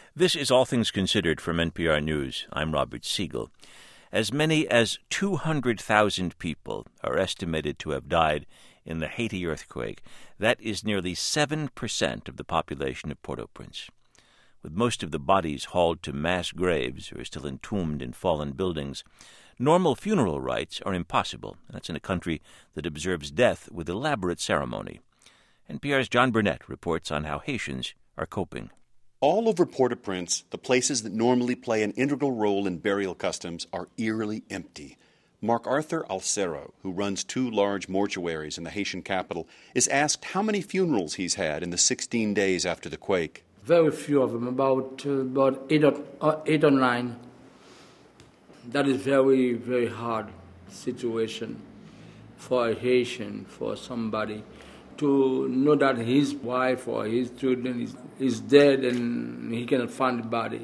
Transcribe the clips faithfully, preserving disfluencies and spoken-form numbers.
This is All Things Considered from N P R News. I'm Robert Siegel. As many as two hundred thousand people are estimated to have died in the Haiti earthquake. That is nearly seven percent of the population of Port-au-Prince. With most of the bodies hauled to mass graves or still entombed in fallen buildings, normal funeral rites are impossible. That's in a country that observes death with elaborate ceremony. N P R's John Burnett reports on how Haitians are coping. All over Port-au-Prince, the places that normally play an integral role in burial customs are eerily empty. Marc-Arthur Alcero, who runs two large mortuaries in the Haitian capital, is asked how many funerals he's had in the sixteen days after the quake. Very few of them, about uh, about eight or, uh, eight or nine. That is very, very hard situation for a Haitian, for somebody, to know that his wife or his children is, is dead and he cannot find the body.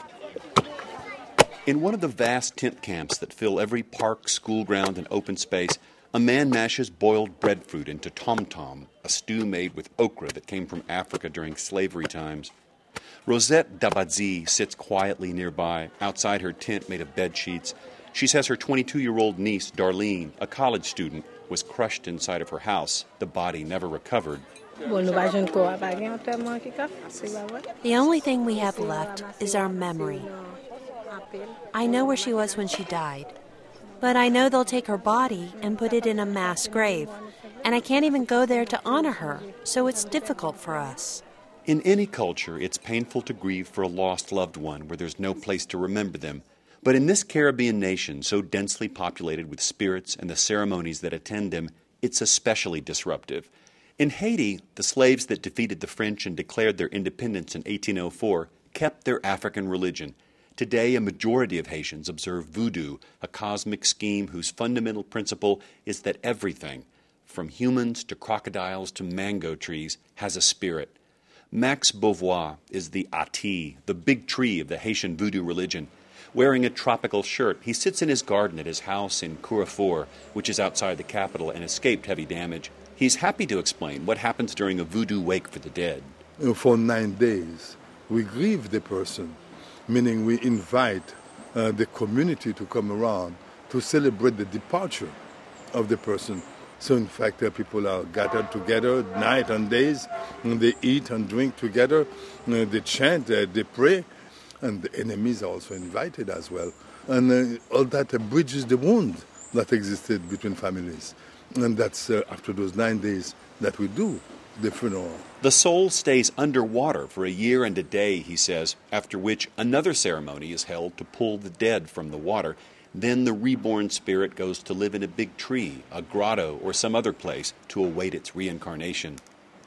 In one of the vast tent camps that fill every park, school ground, and open space, a man mashes boiled breadfruit into tom-tom, a stew made with okra that came from Africa during slavery times. Rosette Dabadzi sits quietly nearby, outside her tent made of bed sheets. She says her twenty-two-year-old niece, Darlene, a college student, was crushed inside of her house. The body never recovered. The only thing we have left is our memory. I know where she was when she died, but I know they'll take her body and put it in a mass grave, and I can't even go there to honor her, so it's difficult for us. In any culture, it's painful to grieve for a lost loved one where there's no place to remember them. But in this Caribbean nation, so densely populated with spirits and the ceremonies that attend them, it's especially disruptive. In Haiti, the slaves that defeated the French and declared their independence in eighteen oh four kept their African religion. Today, a majority of Haitians observe voodoo, a cosmic scheme whose fundamental principle is that everything, from humans to crocodiles to mango trees, has a spirit. Max Beauvoir is the Ati, the big tree of the Haitian voodoo religion. Wearing a tropical shirt, he sits in his garden at his house in Courrefour, which is outside the capital and escaped heavy damage. He's happy to explain what happens during a voodoo wake for the dead. For nine days, we grieve the person, meaning we invite uh, the community to come around to celebrate the departure of the person. So, in fact, uh, people are gathered together night and days, and they eat and drink together, uh, they chant, uh, they pray, and the enemies are also invited as well. And uh, all that uh, bridges the wound that existed between families. And that's uh, after those nine days that we do the funeral. The soul stays underwater for a year and a day, he says, after which another ceremony is held to pull the dead from the water. Then the reborn spirit goes to live in a big tree, a grotto, or some other place to await its reincarnation.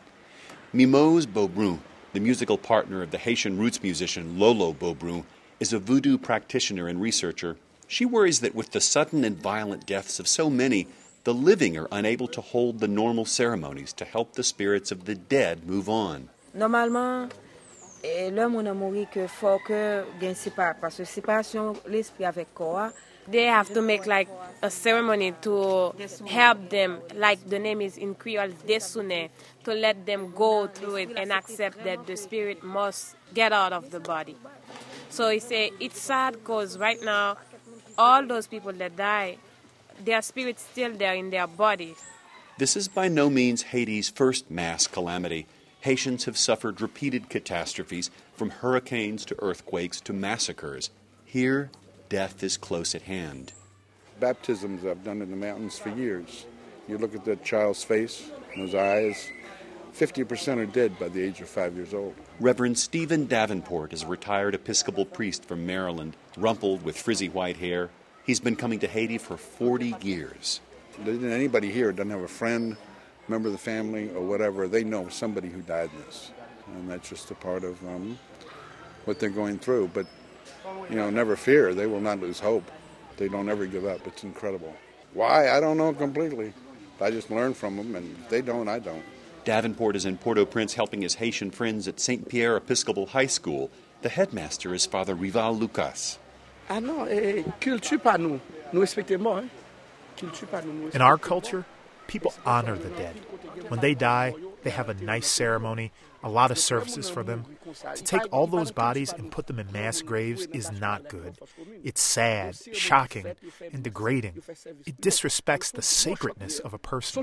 Mimose Beaubrun, the musical partner of the Haitian roots musician Lolo Beaubrun, is a voodoo practitioner and researcher. She worries that with the sudden and violent deaths of so many, the living are unable to hold the normal ceremonies to help the spirits of the dead move on. Normalement, l'homme on a mouru que faut que gagne séparation parce que séparation l'esprit avec corps. They have to make like a ceremony to help them, like the name is in Creole, desune, to let them go through it and accept that the spirit must get out of the body. So he say it's sad because right now, all those people that die, their spirit's still there in their bodies. This is by no means Haiti's first mass calamity. Haitians have suffered repeated catastrophes, from hurricanes to earthquakes to massacres. Here, death is close at hand. Baptisms I've done in the mountains for years. You look at that child's face, those eyes, fifty percent are dead by the age of five years old. Reverend Stephen Davenport is a retired Episcopal priest from Maryland, rumpled with frizzy white hair. He's been coming to Haiti for forty years. Anybody here doesn't have a friend, member of the family, or whatever, they know somebody who died in this. And that's just a part of um, what they're going through. But, you know, never fear. They will not lose hope. They don't ever give up. It's incredible. Why? I don't know completely. I just learn from them, and if they don't, I don't. Davenport is in Port-au-Prince helping his Haitian friends at Saint Pierre Episcopal High School. The headmaster is Father Rival Lucas. Ah non, culture pas nous. Nous respectons moi, hein. In our culture, people honor the dead. When they die, They have a nice ceremony, a lot of services for them. To take all those bodies and put them in mass graves is not good. It's sad, shocking, and degrading. It disrespects the sacredness of a person.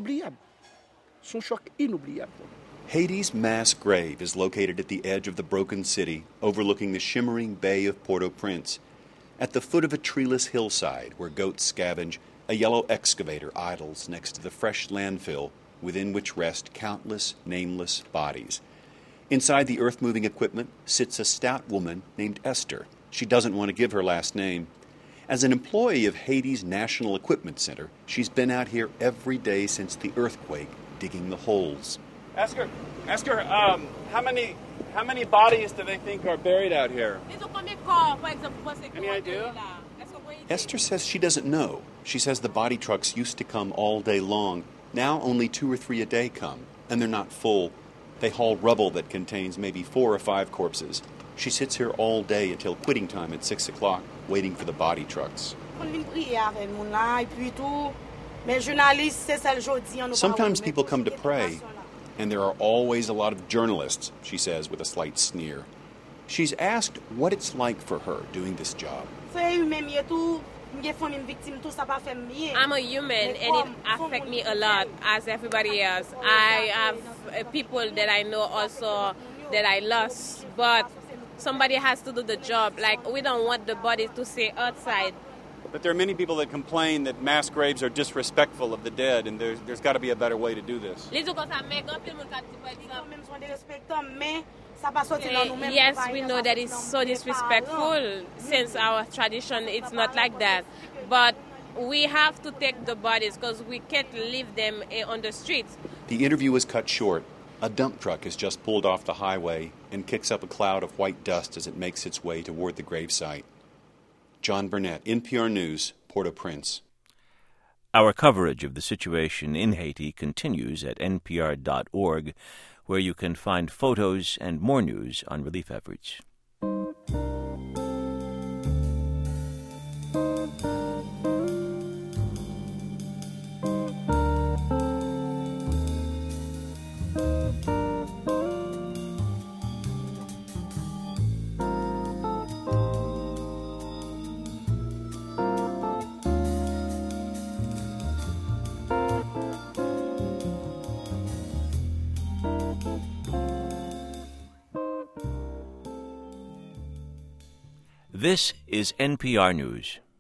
Haiti's mass grave is located at the edge of the broken city, overlooking the shimmering bay of Port-au-Prince. At the foot of a treeless hillside where goats scavenge, a yellow excavator idles next to the fresh landfill within which rest countless nameless bodies. Inside the earth-moving equipment sits a stout woman named Esther. She doesn't want to give her last name. As an employee of Haiti's National Equipment Center, she's been out here every day since the earthquake, digging the holes. Ask her, ask her, um, how many how many bodies do they think are buried out here? Any idea? Esther says she doesn't know. She says the body trucks used to come all day long. Now only two or three a day come, and they're not full. They haul rubble that contains maybe four or five corpses. She sits here all day until quitting time at six o'clock, waiting for the body trucks. Sometimes people come to pray, and there are always a lot of journalists, she says with a slight sneer. She's asked what it's like for her doing this job. I'm a human, and it affects me a lot, as everybody else. I have uh, people that I know also that I lost, but somebody has to do the job. Like, we don't want the bodies to stay outside. But there are many people that complain that mass graves are disrespectful of the dead, and there's, there's got to be a better way to do this. Yes, we know that it's so disrespectful. Since our tradition, it's not like that. But we have to take the bodies because we can't leave them on the streets. The interview is cut short. A dump truck has just pulled off the highway and kicks up a cloud of white dust as it makes its way toward the gravesite. John Burnett, N P R News, Port-au-Prince. Our coverage of the situation in Haiti continues at N P R dot org, where you can find photos and more news on relief efforts. This is N P R News.